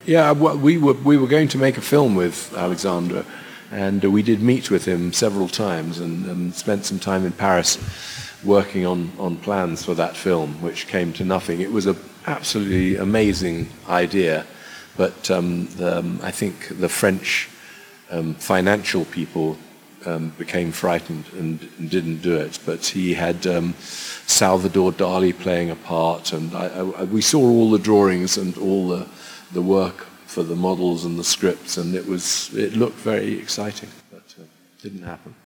Yeah, well, we were going to make a film with Alexandre, and we did meet with him several times and spent some time in Paris working on plans for that film, which came to nothing. It was an absolutely amazing idea, but I think the French financial people became frightened and didn't do it. But he had Salvador Dali playing a part, and we saw all the drawings and all the work for the models and the scripts, and it looked very exciting, but didn't happen.